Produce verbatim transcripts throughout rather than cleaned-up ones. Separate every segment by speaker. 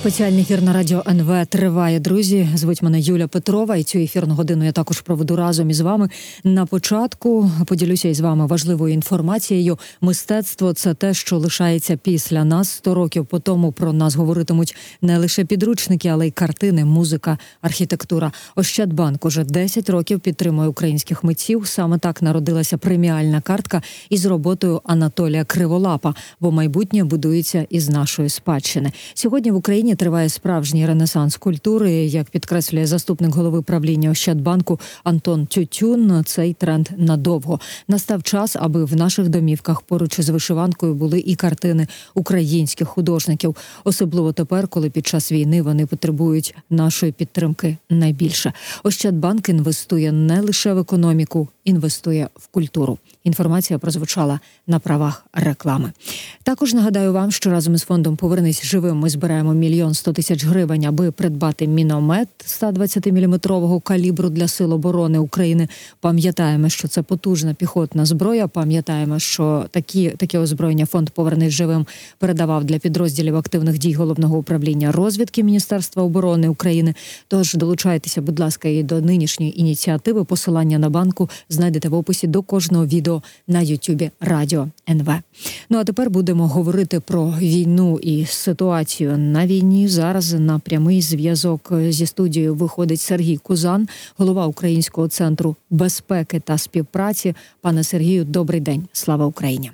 Speaker 1: Спеціальний ефір на радіо ен ве триває, друзі. Звуть мене Юля Петрова, і цю ефірну годину я також проведу разом із вами. На початку поділюся із вами важливою інформацією. Мистецтво – це те, що лишається після нас. Сто років по тому про нас говоритимуть не лише підручники, але й картини, музика, архітектура. Ощадбанк уже десять років підтримує українських митців. Саме так народилася преміальна картка із роботою Анатолія Криволапа, бо майбутнє будується із нашої спадщини. Сьогодні в Україні триває справжній ренесанс культури. Як підкреслює заступник голови правління Ощадбанку Антон Тютюн, цей тренд надовго. Настав час, аби в наших домівках поруч із вишиванкою були і картини українських художників. Особливо тепер, коли під час війни вони потребують нашої підтримки найбільше. Ощадбанк інвестує не лише в економіку, інвестує в культуру. Інформація прозвучала на правах реклами. Також нагадаю вам, що разом із фондом «Повернись живим» ми збираємо мільйон сто тисяч гривень, аби придбати міномет сто двадцятиміліметрового калібру для Сил оборони України. Пам'ятаємо, що це потужна піхотна зброя. Пам'ятаємо, що такі, таке озброєння фонд «Повернись живим» передавав для підрозділів активних дій Головного управління розвідки Міністерства оборони України. Тож долучайтеся, будь ласка, і до нинішньої ініціативи. Посилання на банку знайдете в описі до кожного відео на ютубі Радіо ен ве. Ну а тепер будемо говорити про війну і ситуацію на війні. Зараз на прямий зв'язок зі студією виходить Сергій Кузан, голова Українського центру безпеки та співпраці. Пане Сергію, добрий день. Слава Україні!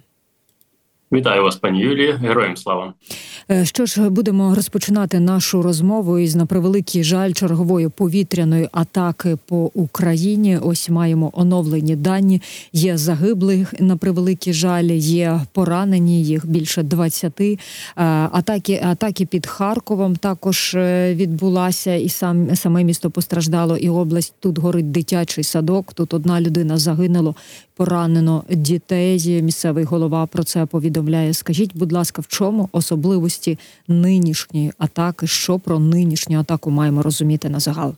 Speaker 2: Вітаю вас, пані Юлії. Героям слава!
Speaker 1: Що ж, будемо розпочинати нашу розмову із, на превеликий жаль, чергової повітряної атаки по Україні. Ось маємо оновлені дані. Є загиблих, на превеликий жаль, є поранені, їх більше двадцяти. Атаки, атаки під Харковом також відбулася, і сам, саме місто постраждало, і область. Тут горить дитячий садок, тут одна людина загинула, поранено дітей. Місцевий голова про це повідомляє. Скажіть, будь ласка, в чому особливості нинішньої атаки? Що про нинішню атаку маємо розуміти на загал?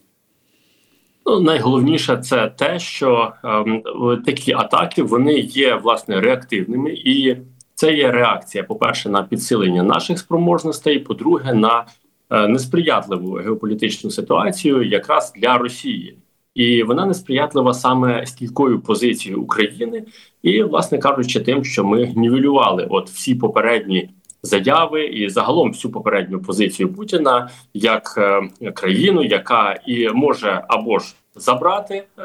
Speaker 2: Ну, найголовніше це те, що ем, такі атаки, вони є, власне, реактивними. І це є реакція, по-перше, на підсилення наших спроможностей, по-друге, на е, несприятливу геополітичну ситуацію якраз для Росії. І вона несприятлива саме стійкою позицією України і, власне кажучи, тим, що ми нівелювали от всі попередні заяви і загалом всю попередню позицію Путіна як е, країну, яка і може або ж забрати е,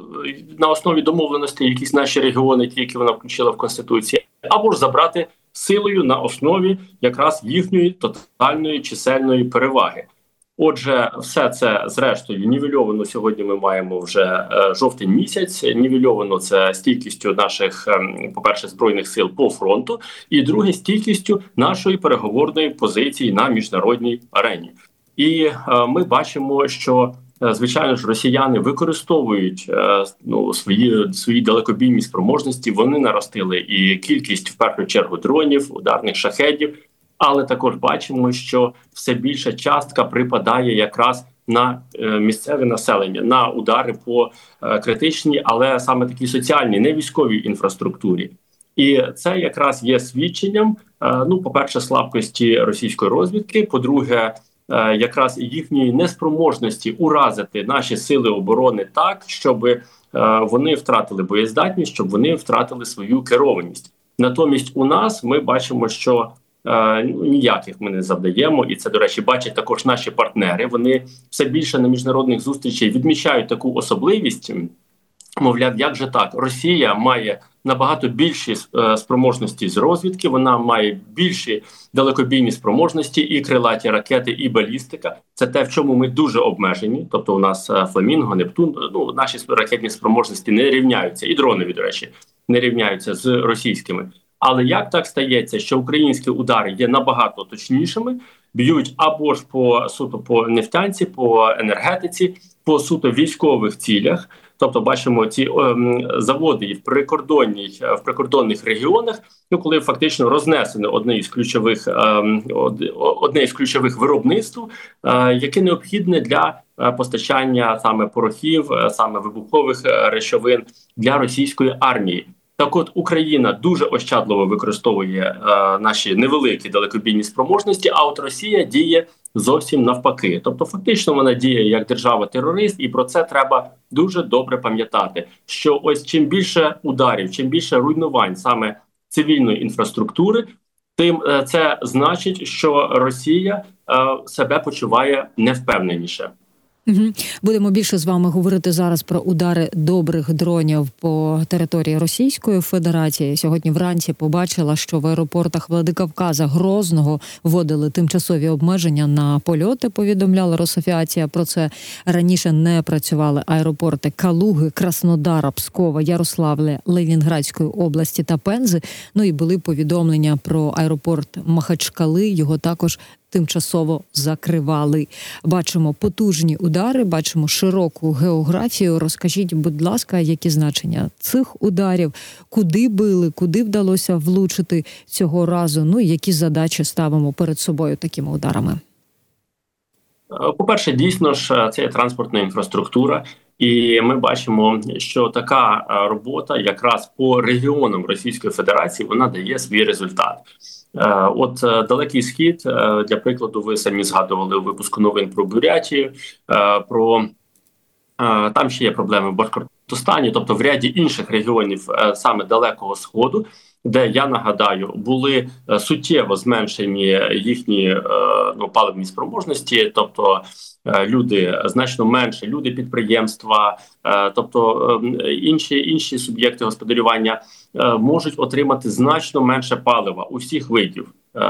Speaker 2: на основі домовленостей якісь наші регіони, ті, які вона включила в Конституції, або ж забрати силою на основі якраз їхньої тотальної чисельної переваги. Отже, все це, зрештою, нівельовано сьогодні ми маємо вже е, жовтень місяць, нівельовано це стійкістю наших, е, по-перше, збройних сил по фронту, і друге, стійкістю нашої переговорної позиції на міжнародній арені. І е, ми бачимо, що, е, звичайно ж, росіяни використовують е, ну, свої, свої далекобійні спроможності, вони наростили і кількість, в першу чергу, дронів, ударних шахедів, але також бачимо, що все більша частка припадає якраз на е, місцеве населення, на удари по е, критичній, але саме такій соціальній, не військовій інфраструктурі. І це якраз є свідченням, е, ну, по-перше, слабкості російської розвідки, по-друге, е, якраз їхньої неспроможності уразити наші сили оборони так, щоб е, вони втратили боєздатність, щоб вони втратили свою керованість. Натомість у нас ми бачимо, що Е, ніяких ми не завдаємо, і це, до речі, бачать також наші партнери. Вони все більше на міжнародних зустрічах відмічають таку особливість. Мовляв, як же так? Росія має набагато більші е, спроможності з розвідки, вона має більші далекобійні спроможності, і крилаті ракети, і балістика. Це те, в чому ми дуже обмежені. Тобто у нас е, Фламінго, Нептун, ну, наші ракетні спроможності не рівняються, і дрони, до речі, не рівняються з російськими. Але як так стається, що українські удари є набагато точнішими, б'ють або ж по суто по нефтянці, по енергетиці, по суто військових цілях. Тобто бачимо ці ем, заводи в прикордонній в прикордонних регіонах, ну коли фактично рознесено одне із ключових ем, одне із ключових виробництв, е, яке необхідне для е, постачання саме порохів, е, саме вибухових е, речовин для російської армії. Так от Україна дуже ощадливо використовує е, наші невеликі далекобійні спроможності, а от Росія діє зовсім навпаки. Тобто, фактично, вона діє як держава-терорист, і про це треба дуже добре пам'ятати. Що ось чим більше ударів, чим більше руйнувань саме цивільної інфраструктури, тим е, це значить, що Росія е, себе почуває невпевненіше.
Speaker 1: Угу. Будемо більше з вами говорити зараз про удари добрих дронів по території Російської Федерації. Сьогодні вранці побачила, що в аеропортах Владикавказа, Грозного вводили тимчасові обмеження на польоти, повідомляла Росавіація. Про це раніше не працювали аеропорти Калуги, Краснодара, Пскова, Ярославля, Ленінградської області та Пензи. Ну і були повідомлення про аеропорт Махачкали, його також тимчасово закривали. Бачимо потужні удари, бачимо широку географію. Розкажіть, будь ласка, які значення цих ударів, куди били, куди вдалося влучити цього разу, ну і які задачі ставимо перед собою такими ударами?
Speaker 2: По-перше, дійсно ж, це є транспортна інфраструктура, і ми бачимо, що така робота якраз по регіонам Російської Федерації, вона дає свій результат. От Далекий Схід, для прикладу, ви самі згадували у випуску новин про Бурятію, про там ще є проблеми в Башкортостані, тобто в ряді інших регіонів саме Далекого Сходу, де, я нагадаю, були суттєво зменшені їхні ну, паливні спроможності, тобто люди значно менше, люди підприємства, тобто інші, інші суб'єкти господарювання можуть отримати значно менше палива усіх видів,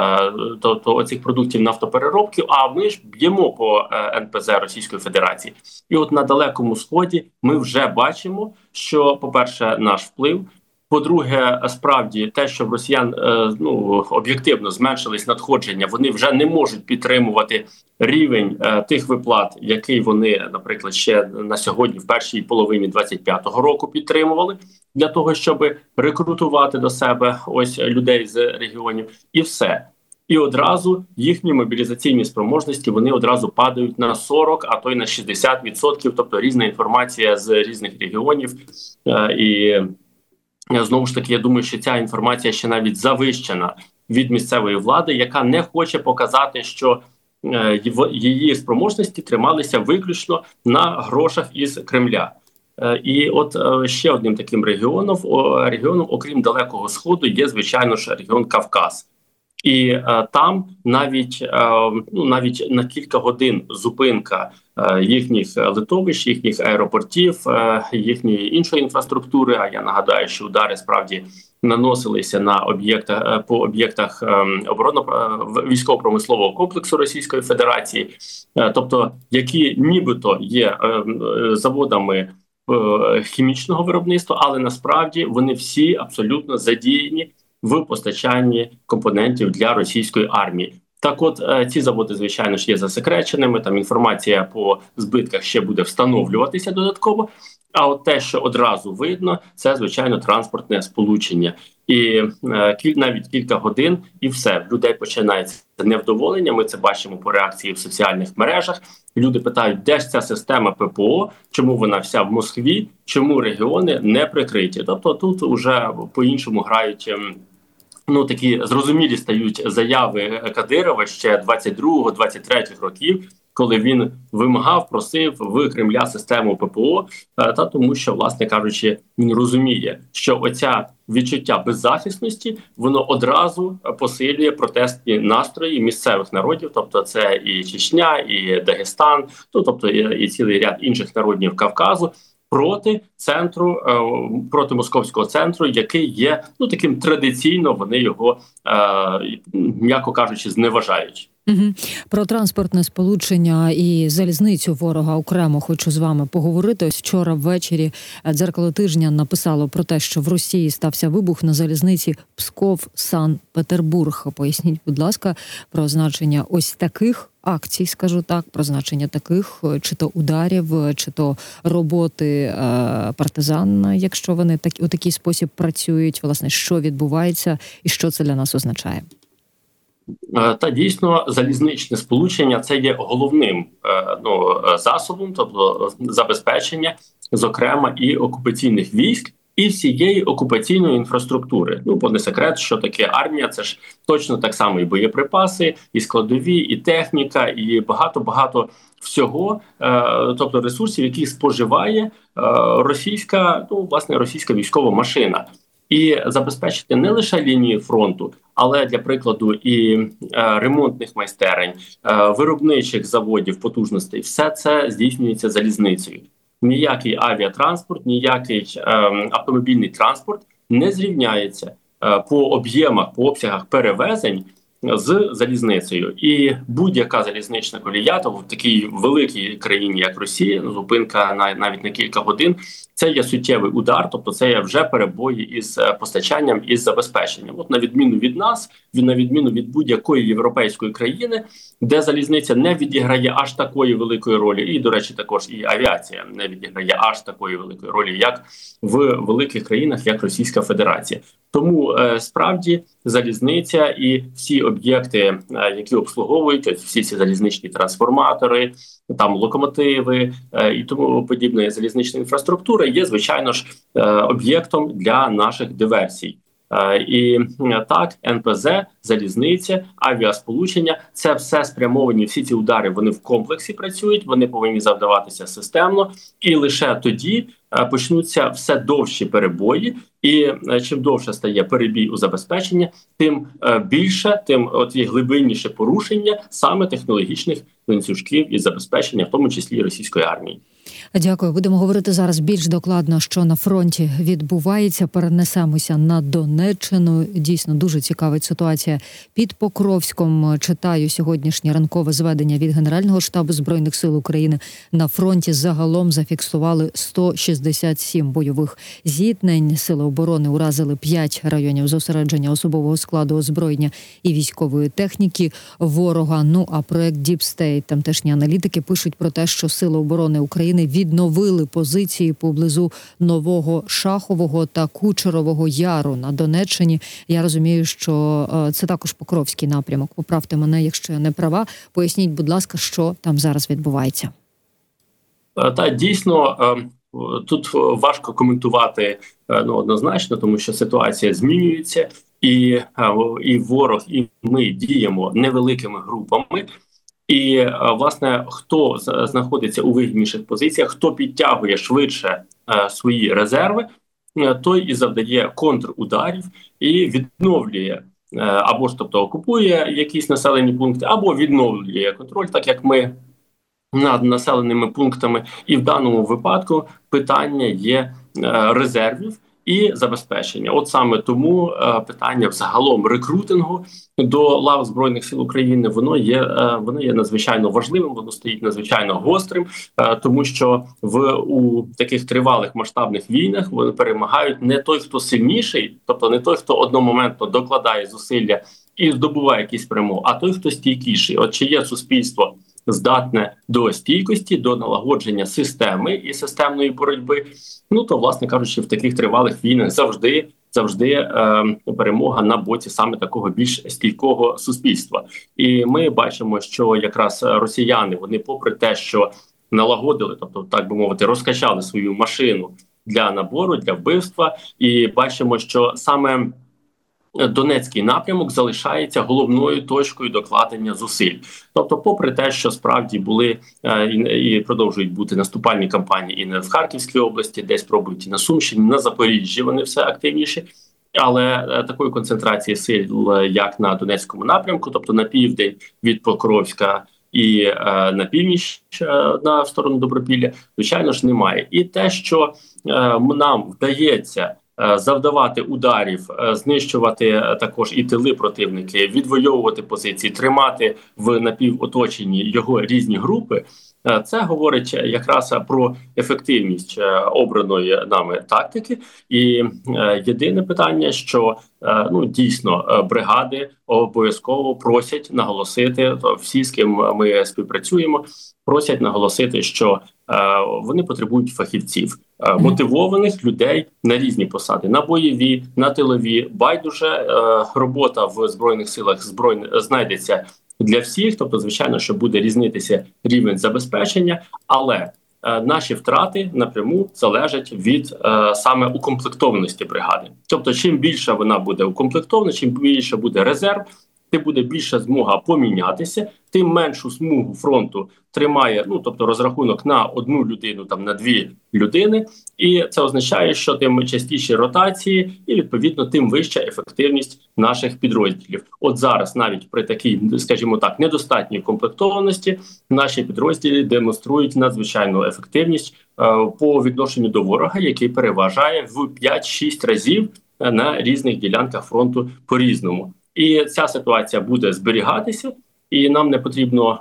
Speaker 2: тобто оцих продуктів нафтопереробки, а ми ж б'ємо по ен пе зе Російської Федерації. І от на Далекому Сході ми вже бачимо, що, по-перше, наш вплив, по-друге, справді те, що в росіян ну, об'єктивно зменшились надходження, вони вже не можуть підтримувати рівень е, тих виплат, який вони, наприклад, ще на сьогодні в першій половині двадцять п'ятого року підтримували для того, щоб рекрутувати до себе ось людей з регіонів, і все. І одразу їхні мобілізаційні спроможності, вони одразу падають на сорок, а то й на шістдесят відсотків, тобто різна інформація з різних регіонів. Е, і знову ж таки, я думаю, що ця інформація ще навіть завищена від місцевої влади, яка не хоче показати, що е, її спроможності трималися виключно на грошах із Кремля. Е, і от е, ще одним таким регіоном, о, регіоном, окрім Далекого Сходу, є, звичайно ж, регіон Кавказ. І е, там навіть е, ну навіть на кілька годин зупинка е, їхніх литовищ, їхніх аеропортів, е, їхньої іншої інфраструктури. А я нагадаю, що удари справді наносилися на об'єктах е, по об'єктах е, оборонно е, військово-промислового комплексу Російської Федерації, е, тобто які нібито є е, е, заводами е, хімічного виробництва, але насправді вони всі абсолютно задіяні в постачанні компонентів для російської армії. Так от, ці заводи, звичайно ж, є засекреченими, там інформація по збитках ще буде встановлюватися додатково, а от те, що одразу видно, це, звичайно, транспортне сполучення. І е, кіль, навіть кілька годин, і все, в людей починається невдоволення, ми це бачимо по реакції в соціальних мережах. Люди питають, де ж ця система пе пе о, чому вона вся в Москві, чому регіони не прикриті. Тобто тут вже по-іншому грають, ну, такі зрозумілі стають заяви Кадирова ще двадцять другого - двадцять третього років, коли він вимагав, просив в Кремля систему пе пе о, та тому що, власне кажучи, він розуміє, що оця відчуття беззахисності, воно одразу посилює протестні настрої місцевих народів, тобто це і Чечня, і Дагестан, ну, тобто і, і цілий ряд інших народів Кавказу, проти центру, проти московського центру, який є, ну, таким традиційно, вони його, м'яко кажучи, зневажають.
Speaker 1: Угу. Про транспортне сполучення і залізницю ворога окремо хочу з вами поговорити. Ось вчора ввечері «Дзеркало тижня» написало про те, що в Росії стався вибух на залізниці Псков-Санкт-Петербург. Поясніть, будь ласка, про значення ось таких акцій, скажу так, про значення таких, чи то ударів, чи то роботи е, партизан, якщо вони так, у такий спосіб працюють, власне, що відбувається і що це для нас означає?
Speaker 2: Та дійсно, залізничне сполучення – це є головним ну, засобом, тобто забезпечення, зокрема, і окупаційних військ, і всієї окупаційної інфраструктури. Ну, бо не секрет, що таке армія, це ж точно так само і боєприпаси, і складові, і техніка, і багато-багато всього, е, тобто ресурсів, які споживає е, російська, ну, власне, російська військова машина. І забезпечити не лише лінії фронту, але для прикладу і е, ремонтних майстерень, е, виробничих заводів, потужностей, все це здійснюється залізницею. Ніякий авіатранспорт, ніякий е, автомобільний транспорт не зрівняється е, по об'ємах, по обсягах перевезень з залізницею. І будь-яка залізнична колія, то в такій великій країні, як Росія, зупинка на навіть на кілька годин, це є суттєвий удар, тобто це є вже перебої із постачанням, із забезпеченням. От на відміну від нас, на відміну від будь-якої європейської країни, де залізниця не відіграє аж такої великої ролі, і, до речі, також і авіація не відіграє аж такої великої ролі, як в великих країнах, як Російська Федерація. Тому е, справді залізниця і всі об'єкти, е, які обслуговують, ось всі ці залізничні трансформатори, там локомотиви е, і тому подібне, залізнична інфраструктура є, звичайно ж, е, об'єктом для наших диверсій. Е, і е, так, ен пе зе, залізниця, авіасполучення – це все спрямовані, всі ці удари, вони в комплексі працюють, вони повинні завдаватися системно, і лише тоді е, почнуться все довші перебої, і е, чим довше стає перебій у забезпеченні, тим е, більше, тим от є глибинніше порушення саме технологічних ланцюжків і забезпечення, в тому числі і російської армії.
Speaker 1: Дякую. Будемо говорити зараз більш докладно, що на фронті відбувається. Перенесемося на Донеччину. Дійсно, дуже цікавить ситуація під Покровськом. Читаю сьогоднішнє ранкове зведення від Генерального штабу Збройних сил України. На фронті загалом зафіксували сто шістдесят сім бойових зіткнень. Сили оборони уразили п'ять районів зосередження особового складу, озброєння і військової техніки ворога. Ну, а проект Deep State, тамтешні аналітики пишуть про те, що Сили оборони України відновили позиції поблизу Нового Шахового та Кучерового Яру на Донеччині. Я розумію, що це також Покровський напрямок. Поправте мене, якщо я не права. Поясніть, будь ласка, що там зараз відбувається.
Speaker 2: Та дійсно, тут важко коментувати, ну, однозначно, тому що ситуація змінюється, і, і ворог, і ми діємо невеликими групами. І, власне, хто знаходиться у вигідніших позиціях, хто підтягує швидше е, свої резерви, е, той і завдає контрударів і відновлює, е, або ж тобто окупує якісь населені пункти, або відновлює контроль, так як ми над населеними пунктами. І в даному випадку питання є е, резервів і забезпечення. От саме тому е, питання взагалом рекрутингу до лав Збройних сил України, воно є, е, воно є надзвичайно важливим, воно стоїть надзвичайно гострим, е, тому що в у таких тривалих масштабних війнах вони перемагають не той, хто сильніший, тобто не той, хто одномоментно докладає зусилля і здобуває якісь перемоги, а той, хто стійкіший. От чи є суспільство здатне до стійкості, до налагодження системи і системної боротьби, ну то, власне кажучи, в таких тривалих війнах завжди завжди е, перемога на боці саме такого більш стійкого суспільства. І ми бачимо, що якраз росіяни, вони попри те, що налагодили, тобто, так би мовити, розкачали свою машину для набору, для вбивства, і бачимо, що саме Донецький напрямок залишається головною точкою докладення зусиль. Тобто, попри те, що справді були е, і, і продовжують бути наступальні кампанії і не в Харківській області, десь пробують і на Сумщині, на Запоріжжі вони все активніші, але е, такої концентрації сил, як на Донецькому напрямку, тобто на південь від Покровська і е, на північ е, на в сторону Добропілля, звичайно ж, немає. І те, що е, нам вдається завдавати ударів, знищувати також і тили противники, відвоювати позиції, тримати в напівоточенні його різні групи, це говорить якраз про ефективність обраної нами тактики. І єдине питання, що ну дійсно бригади обов'язково просять наголосити, то всі, з ким ми співпрацюємо, просять наголосити, що вони потребують фахівців, мотивованих людей на різні посади, на бойові, на тилові. Байдуже робота в Збройних силах збройних знайдеться для всіх, тобто, звичайно, що буде різнитися рівень забезпечення, але наші втрати напряму залежать від е, саме укомплектованості бригади. Тобто, чим більше вона буде укомплектована, чим більше буде резерв, тим буде більша змога помінятися, тим меншу смугу фронту тримає, ну тобто розрахунок на одну людину, там на дві людини, і це означає, що тим частіші ротації, і відповідно тим вища ефективність наших підрозділів. От зараз, навіть при такій, скажімо так, недостатній комплектованості, наші підрозділи демонструють надзвичайну ефективність е, по відношенню до ворога, який переважає в п'ять-шість разів на різних ділянках фронту по-різному. І ця ситуація буде зберігатися, і нам не потрібно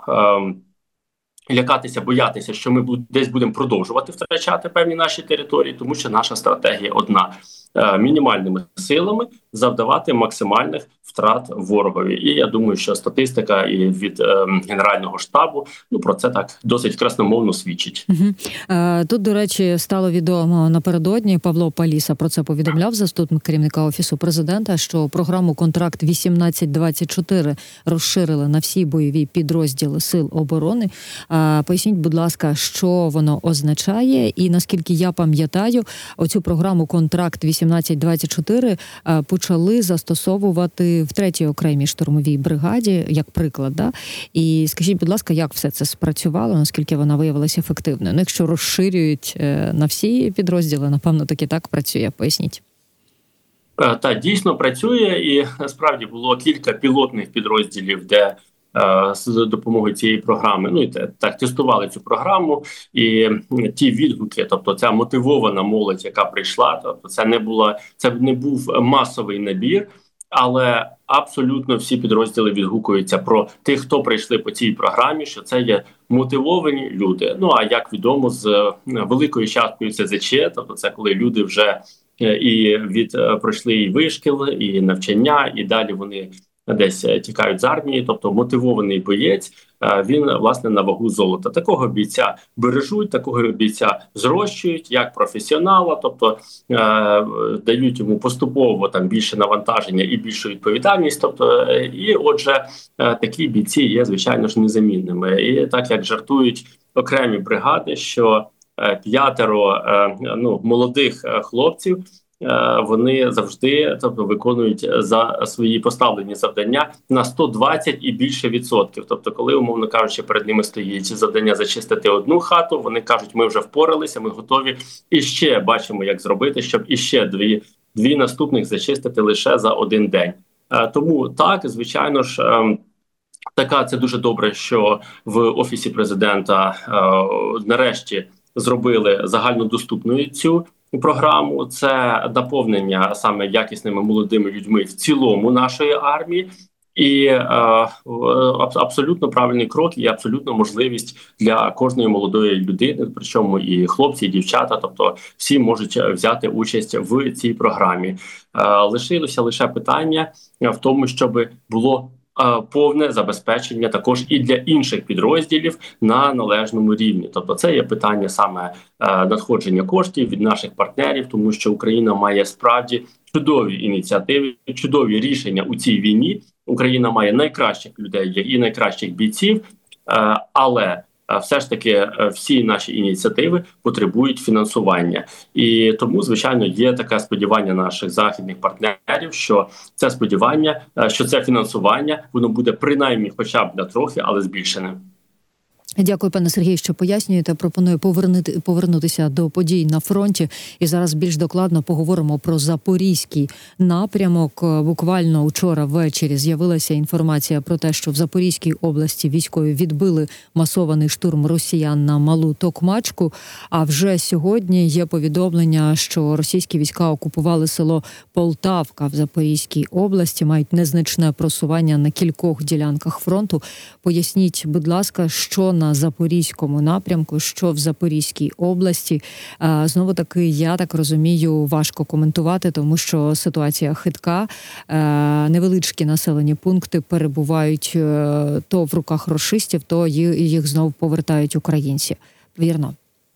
Speaker 2: е, лякатися, боятися, що ми буд- десь будемо продовжувати втрачати певні наші території, тому що наша стратегія одна – е, мінімальними силами завдавати максимальних втрат ворогові. І я думаю, що статистика і від е, Генерального штабу ну про це так досить красномовно свідчить.
Speaker 1: Угу. Е, тут, до речі, стало відомо напередодні, Павло Паліса про це повідомляв, заступник керівника Офісу Президента, що програму «Контракт вісімнадцять двадцять чотири» розширили на всі бойові підрозділи Сил оборони. Е, поясніть, будь ласка, що воно означає, і наскільки я пам'ятаю, оцю програму «Контракт вісімнадцять двадцять чотири» е, почали застосовувати в третій окремій штурмовій бригаді, як приклад, да? І скажіть, будь ласка, як все це спрацювало, наскільки вона виявилася ефективною? Ну, якщо розширюють на всі підрозділи, напевно, таки так працює. Поясніть.
Speaker 2: Так, дійсно працює, і насправді було кілька пілотних підрозділів, де з допомогою цієї програми, ну і так, тестували цю програму, і ті відгуки, тобто ця мотивована молодь, яка прийшла, тобто це не була, це не був масовий набір, але абсолютно всі підрозділи відгукуються про тих, хто прийшли по цій програмі, що це є мотивовані люди. Ну, а як відомо, з великою часткою С З Ч, тобто це коли люди вже і від пройшли і вишкіл, і навчання, і далі вони десь тікають з армії, тобто мотивований боєць, він, власне, на вагу золота. Такого бійця бережуть, такого бійця зрощують як професіонала, тобто е, дають йому поступово там більше навантаження і більшу відповідальність. Тобто, і отже, е, такі бійці є, звичайно ж, незамінними. І так як жартують окремі бригади, що е, п'ятеро е, ну, молодих е, хлопців, вони завжди, тобто, виконують за свої поставлені завдання на сто двадцять і більше відсотків. Тобто, коли, умовно кажучи, перед ними стоїть завдання зачистити одну хату, вони кажуть, ми вже впоралися, ми готові і ще бачимо, як зробити, щоб іще дві, дві наступних зачистити лише за один день. Тому так, звичайно ж, така це дуже добре, що в Офісі Президента нарешті зробили загальнодоступною цю програму. Це наповнення саме якісними молодими людьми в цілому нашої армії, і е, абсолютно правильний крок і абсолютно можливість для кожної молодої людини, причому і хлопці, і дівчата, тобто всі можуть взяти участь в цій програмі. Е, лишилося лише питання в тому, щоб було повне забезпечення також і для інших підрозділів на належному рівні. Тобто це є питання саме е, надходження коштів від наших партнерів, тому що Україна має справді чудові ініціативи, чудові рішення у цій війні. Україна має найкращих людей і найкращих бійців, е, але все ж таки всі наші ініціативи потребують фінансування. І тому, звичайно, є таке сподівання наших західних партнерів, що це сподівання, що це фінансування, воно буде принаймні хоча б на трохи, але збільшене.
Speaker 1: Дякую, пане Сергію, що пояснюєте. Пропоную повернути, повернутися до подій на фронті. І зараз більш докладно поговоримо про Запорізький напрямок. Буквально вчора ввечері з'явилася інформація про те, що в Запорізькій області військові відбили масований штурм росіян на Малу Токмачку. А вже сьогодні є повідомлення, що російські війська окупували село Полтавка в Запорізькій області, мають незначне просування на кількох ділянках фронту. Поясніть, будь ласка, що на на Запорізькому напрямку, що в Запорізькій області. Знову таки, я так розумію, важко коментувати, тому що ситуація хитка. Невеличкі населені пункти перебувають то в руках рашистів, то їх знову повертають українці. Вірно?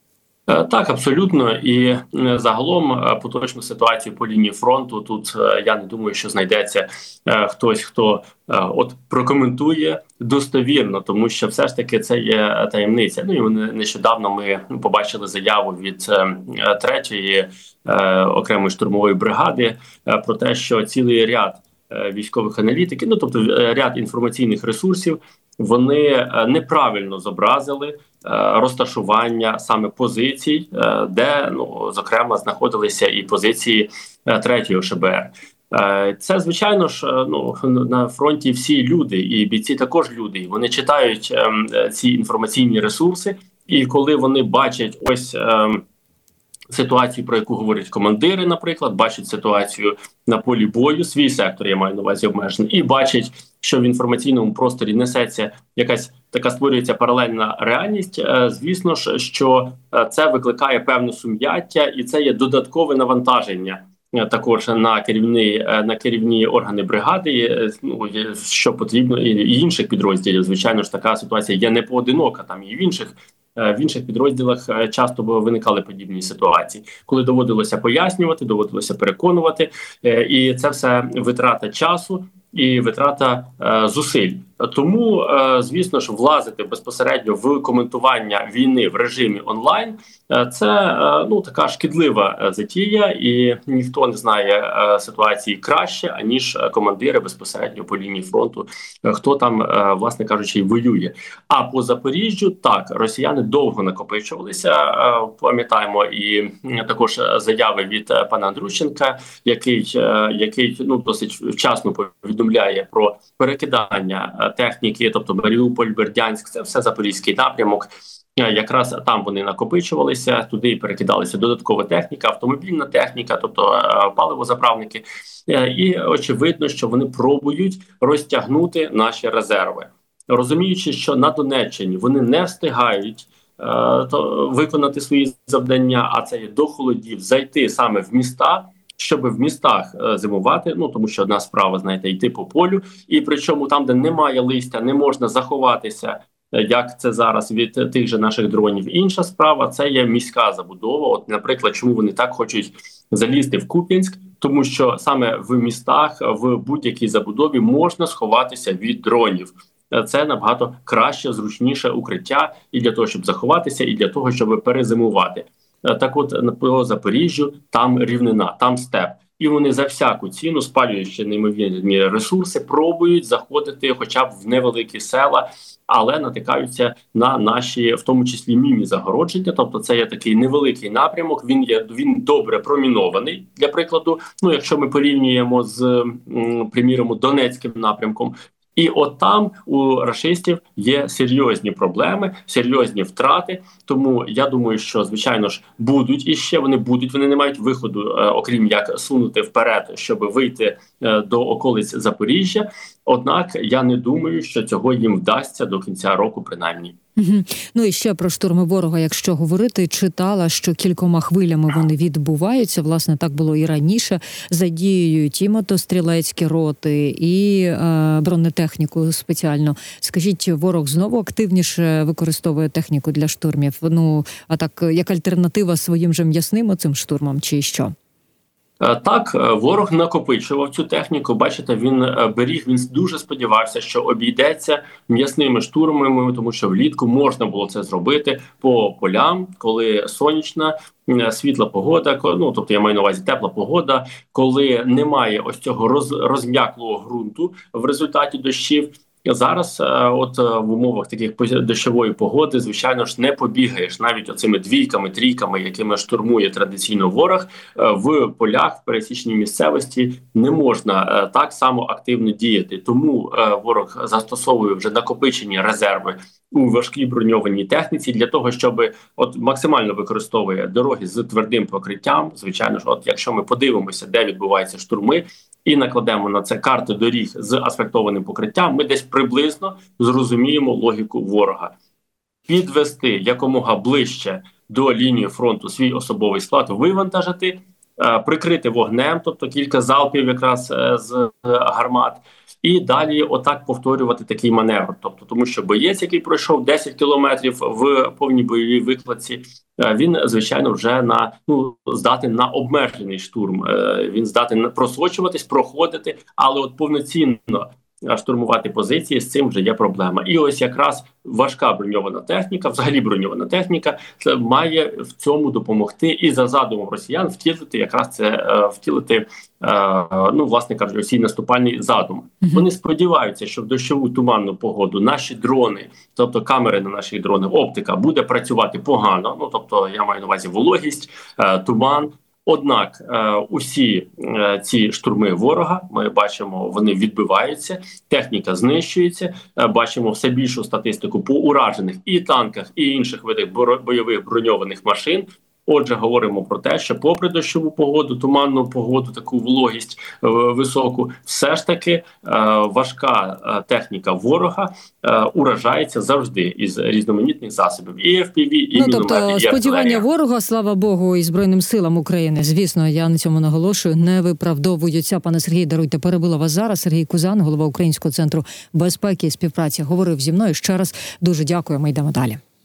Speaker 2: Е, Так, абсолютно. І е, загалом е, поточну ситуацію по лінії фронту тут е, я не думаю, що знайдеться е, хтось, хто е, от прокоментує достовірно, тому що все ж таки це є таємниця. Ну і вони- нещодавно ми побачили заяву від е, е, третьої е, окремої штурмової бригади е, про те, що цілий ряд е, військових аналітиків, ну тобто е, ряд інформаційних ресурсів, вони е, неправильно зобразили е, розташування саме позицій, е, де, ну, зокрема, знаходилися і позиції е, третього ШБР. Е, Це, звичайно ж, е, ну, на фронті всі люди, і бійці також люди. І вони читають ем, е, ці інформаційні ресурси, і коли вони бачать ось ем, ситуацію, про яку говорять командири, наприклад, бачать ситуацію на полі бою, свій сектор, я маю на увазі обмежений, і бачать, що в інформаційному просторі несеться якась така, створюється паралельна реальність. Е, Звісно ж, що е, це викликає певне сум'яття, і це є додаткове навантаження. е, Також на керівні е, на керівні органи бригади, е, ну є- що потрібно, і і інших підрозділів. Звичайно ж, така ситуація є не поодинока. Там і в інших е, в інших підрозділах е, часто виникали подібні ситуації, коли доводилося пояснювати, доводилося переконувати, е, і це все витрата часу і витрата е, зусиль. Тому, е, звісно ж, влазити безпосередньо в коментування війни в режимі онлайн е, це е, ну така шкідлива е, затія, і ніхто не знає е, ситуації краще, аніж е, командири безпосередньо по лінії фронту, е, хто там, е, власне кажучи, й воює. А по Запоріжжю так, росіяни довго накопичувалися. Е, пам'ятаємо і м, також е, заяви від е, пана Андрущенка, який, е, який ну досить вчасно повідомляє про перекидання е, техніки, тобто Маріуполь, Бердянськ, це все запорізький напрямок. Е, Якраз там вони накопичувалися, туди перекидалася додаткова техніка, автомобільна техніка, тобто е, паливозаправники. Е, І очевидно, що вони пробують розтягнути наші резерви, розуміючи, що на Донеччині вони не встигають е, то виконати свої завдання, а це є до холодів зайти саме в міста, щоб в містах е, зимувати. Ну тому що одна справа, знаєте, йти по полю, і причому там, де немає листя, не можна заховатися, е, як це зараз від е, тих же наших дронів. Інша справа це є міська забудова. От, наприклад, чому вони так хочуть залізти в Куп'янськ? Тому що саме в містах, в будь-якій забудові можна сховатися від дронів. Е, Це набагато краще, зручніше укриття і для того, щоб заховатися, і для того, щоб перезимувати. Е, Так от на- по Запоріжжю там рівнина, там степ. І вони за всяку ціну, спалюючи неймовірні ресурси, пробують заходити хоча б в невеликі села, але натикаються на наші, в тому числі, міні-загородження. Тобто це є такий невеликий напрямок, він є він добре промінований, для прикладу. Ну, якщо ми порівнюємо з, м, приміром, Донецьким напрямком, і от там у рашистів є серйозні проблеми, серйозні втрати. Тому я думаю, що звичайно ж будуть іще вони будуть. Вони не мають виходу, е, окрім як сунути вперед, щоб вийти е, до околиць Запоріжжя. Однак я не думаю, що цього їм вдасться до кінця року, принаймні.
Speaker 1: Угу. Ну і ще про штурми ворога, якщо говорити, читала, що кількома хвилями вони відбуваються. Власне, так було і раніше. Задіюють і мотострілецькі роти, і е, бронетехніку спеціально. Скажіть, ворог знову активніше використовує техніку для штурмів? Ну, а так, як альтернатива своїм же м'ясним оцим штурмам, чи що?
Speaker 2: Е, Так, е, ворог накопичував цю техніку. Бачите, він е, беріг. Він дуже сподівався, що обійдеться м'ясними штурмами, тому що влітку можна було це зробити по полям, коли сонячна, е, світла погода. ко- Ну тобто я маю на увазі тепла погода, коли немає ось цього роз, розм'яклого ґрунту в результаті дощів. Зараз, е, от е, в умовах таких пози- дощової погоди, звичайно ж, не побігаєш навіть оцими двійками, трійками, якими штурмує традиційно ворог. Е, В полях, в пересічній місцевості не можна е, так само активно діяти. Тому е, ворог застосовує вже накопичені резерви у важкій броньованій техніці для того, щоб от максимально використовує дороги з твердим покриттям. Звичайно ж, от якщо ми подивимося, де відбуваються штурми, і накладемо на це карти доріг з асфальтованим покриттям, ми десь приблизно зрозуміємо логіку ворога. Підвести якомога ближче до лінії фронту свій особовий склад, вивантажити прикрити вогнем, тобто кілька залпів якраз з гармат, і далі отак повторювати такий маневр. Тобто, тому що боєць, який пройшов десять кілометрів в повній бойовій викладці, він, звичайно, вже на ну здатен на обмежений штурм. Він здатен просочуватись, проходити, але от повноцінно штурмувати позиції, з цим вже є проблема. І ось якраз важка броньована техніка, взагалі броньована техніка, має в цьому допомогти і за задумом росіян втілити якраз це втілити, ну власне кажучи, цей наступальний задум. Uh-huh. Вони сподіваються, що в дощову туманну погоду наші дрони, тобто камери на наших дронах, оптика буде працювати погано. Ну тобто я маю на увазі вологість, туман. Однак е, усі е, ці штурми ворога, ми бачимо, вони відбиваються, техніка знищується, е, бачимо все більшу статистику по уражених і танках, і інших видах бойових броньованих машин. Отже, говоримо про те, що попри дощову погоду, туманну погоду, таку вологість е, високу, все ж таки е, важка е, техніка ворога е, уражається завжди із різноманітних засобів. І еф пі ві, і
Speaker 1: ну,
Speaker 2: міномети,
Speaker 1: тобто,
Speaker 2: і
Speaker 1: сподівання
Speaker 2: артилерія.
Speaker 1: ворога, слава Богу, і Збройним силам України, звісно, я на цьому наголошую, не виправдовуються. Пане Сергій, даруйте, перебила вас зараз. Сергій Кузан, голова Українського центру безпеки і співпраці, говорив зі мною. Ще раз дуже дякую, ми йдемо далі.